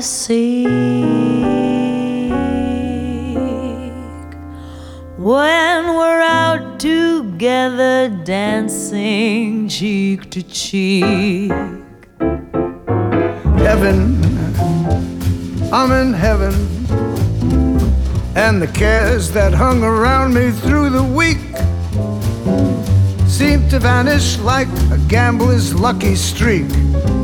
seek when we're out together dancing cheek to cheek. Heaven, I'm in heaven, and the cares that hung around me through the week seem to vanish like a gambler's lucky streak.